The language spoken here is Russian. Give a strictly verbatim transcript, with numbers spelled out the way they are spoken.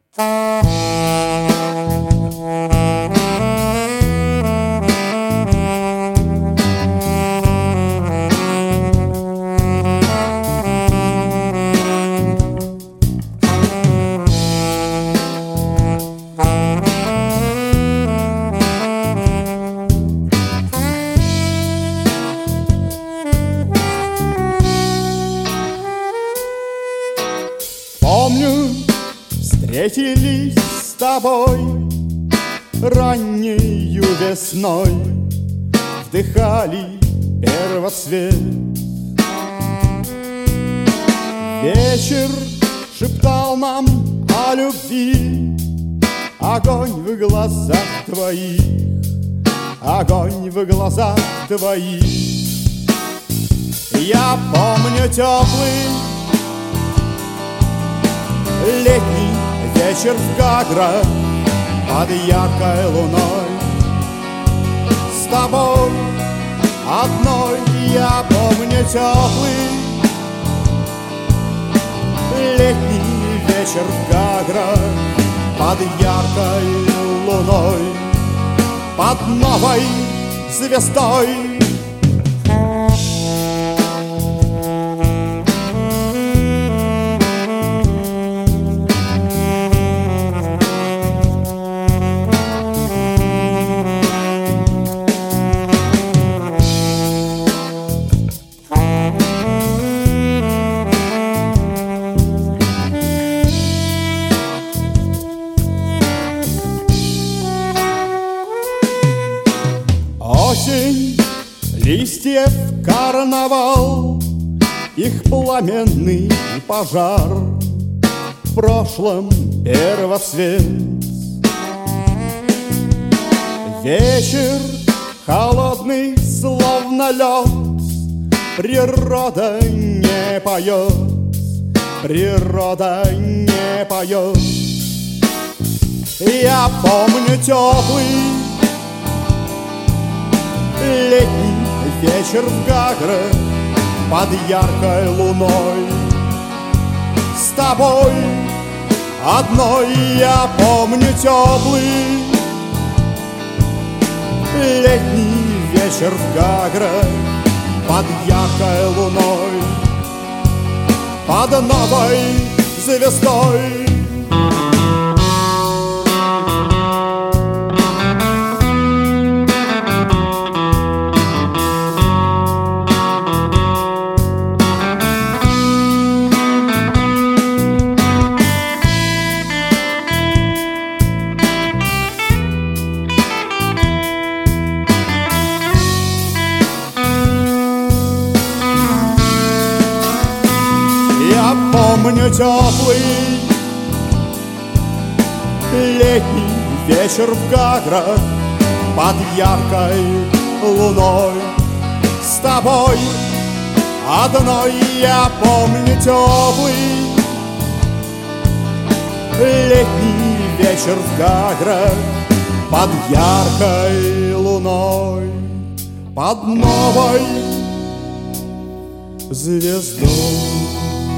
Помню, встретились с тобой раннею весной, вдыхали первоцвет. Вечер шептал нам о любви, огонь в глазах твоих, огонь в глазах твоих. Я помню теплый летний вечер в Гаграх под яркой луной. С тобой одной я помню теплый летний вечер в Гаграх под яркой луной, под новой звездой. Осень, листьев карнавал, их пламенный пожар, в прошлом первоцвет. Вечер холодный, словно лед, природа не поет, природа не поет. Я помню теплый летний вечер в Гаграх под яркой луной. С тобой одной я помню теплый летний вечер в Гаграх под яркой луной, под новой звездой. Я помню теплый летний вечер в Гаграх под яркой луной. С тобой одной я помню теплый летний вечер в Гаграх под яркой луной, под новой звездой.